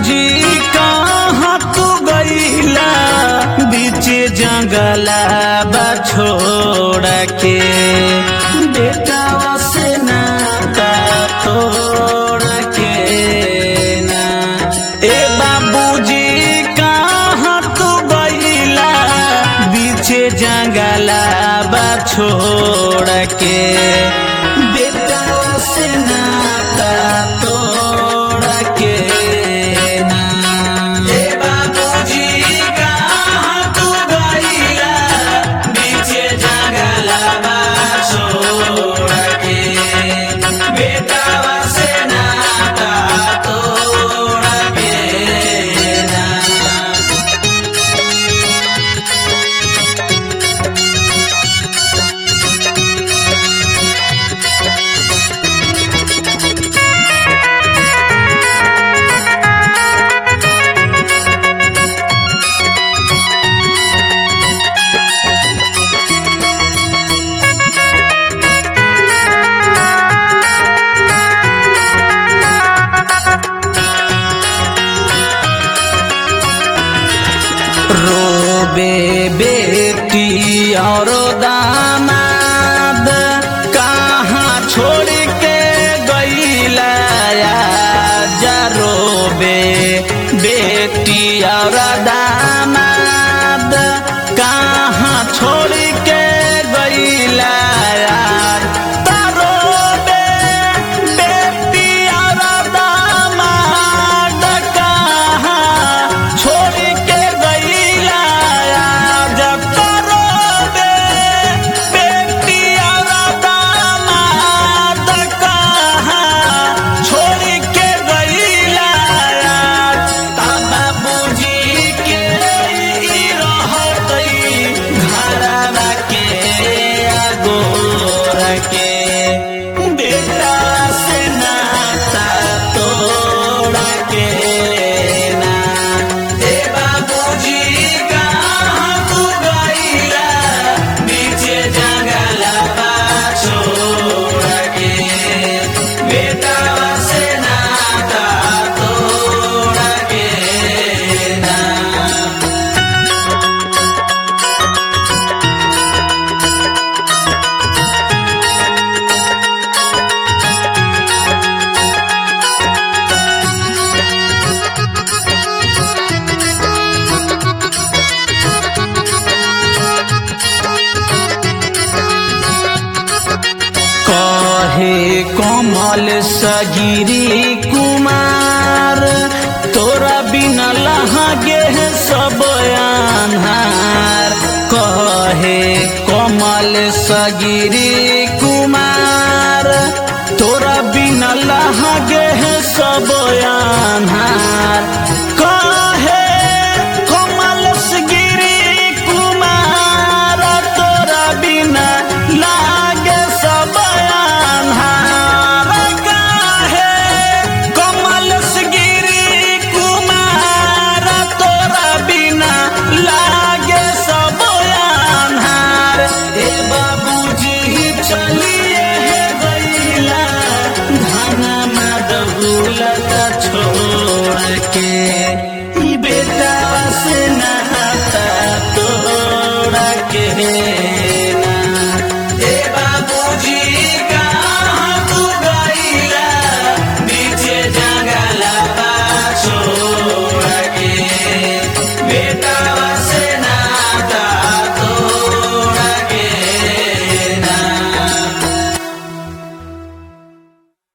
बाबूजी कहाँ तू गईला बीच जंगला बा छोड़ के बेटा से नाता तोड़ के ना। ए बाबूजी कहाँ तू गईला बीच जंगला बा छोड़ के बेटा से नाता तोड़ के ना। ए बाबूजी कहाँ तू गईला बीच जंगला बा छोड़ के बेटा से नाता तोड़ के ना। रोबे बेटी और दामाद कहाँ छोड़ के गईला जा। रोबे बेटी और दामाद कहाँ छोड़ के गईला। रोबे बेटी और दामाद कहाँ छोड़ के कहे कमल सगिरी कुमार तोरा बिना लहागे सब अन्हार। कहे कमल सगिरी कुमार तोरा बिना लहागे सब अन्हार। कहे कमल सगिरी कुमार तोरा बिना लागे सब अन्हार। कहे कमल सगिरी कुमार तोरा बिना लागे सब अन्हार। ए बाबूजी चलिए गईला धनमा दहुलत छोड़ के।